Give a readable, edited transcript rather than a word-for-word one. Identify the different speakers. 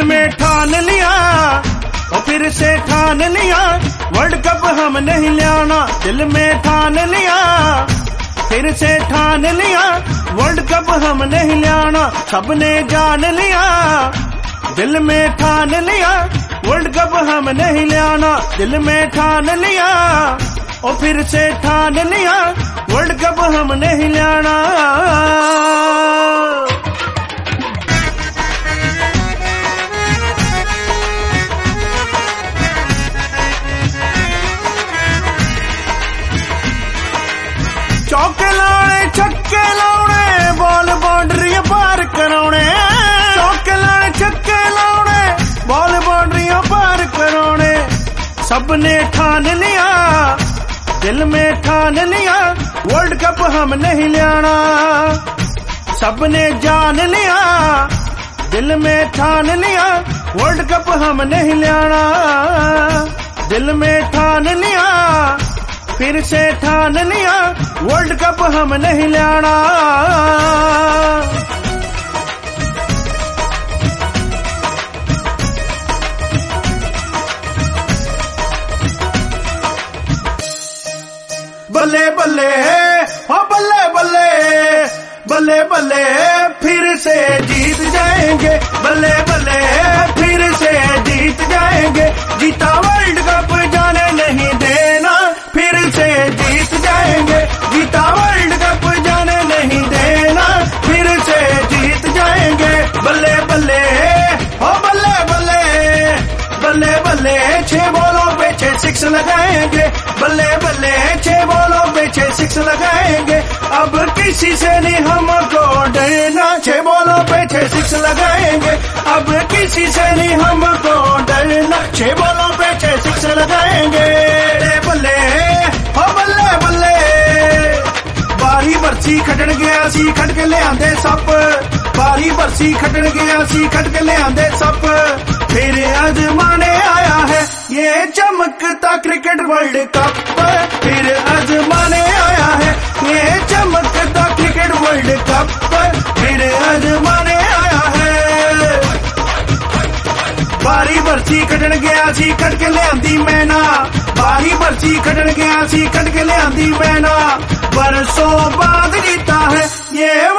Speaker 1: दिल में ठान लिया और फिर से ठान लिया, वर्ल्ड कप हम नहीं लाना। दिल में ठान लिया फिर से ठान लिया, वर्ल्ड कप हम नहीं लाना। सबने जान लिया दिल में ठान लिया, वर्ल्ड कप हम नहीं लाना। दिल में ठान लिया और फिर से ठान लिया, वर्ल्ड कप हम नहीं लाना। चौके लाने छक्के लाने, बॉल बाउंड्री पार कराने। चौके लाने छक्के लाने, बॉल बाउंड्री पार कराने। सबने ठान लिया दिल में ठान लिया, वर्ल्ड कप हम नहीं लाना। सबने जान लिया दिल में ठान लिया, वर्ल्ड कप हम नहीं लाना। दिल में ठान लिया फिर से ठान लिया, वर्ल्ड कप हम नहीं लाना। बल्ले बल्ले हो बल्ले बल्ले, बल्ले बल्ले फिर से जीत जाएंगे। बल्ले बल्ले फिर से जीत जाएंगे। जीता वर्ल्ड कप जाने नहीं देना, फिर से जीत जाएंगे। जीता वर्ल्ड कप जाने नहीं देना, फिर से जीत जाएंगे। बल्ले बल्ले हो बल्ले बल्ले, बल्ले बल्ले 6 बॉलों पे 6 सिक्स लगाएंगे। बल्ले बल्ले 6 बॉलों पे 6 सिक्स लगाएंगे। अब किसी से नहीं हमको डरना, 6 बॉलों पे 6 सिक्स लगाएंगे। अब किसी से नहीं हमको डरना, 6 बॉलों पे 6 सिक्स लगाएंगे। बल्ले हो बल्ले बल्ले, बारी बरसी खटन गया सी खट के ले आंदे सप। बारी बरसी खटन गया सी खट के ले आंदे सप। फिर आजमाने आया है ये चमकता क्रिकेट वर्ल्ड कप। फिर आजमाने आया है ये चमकता क्रिकेट वर्ल्ड कप। फिर आजमाने आया है। बारी बरसी खटन गया सी खट के ले आंदी मैना। बारी बरसी खटन गया सी खट के ले आंदी मैना। बरसों बाद जीता है ये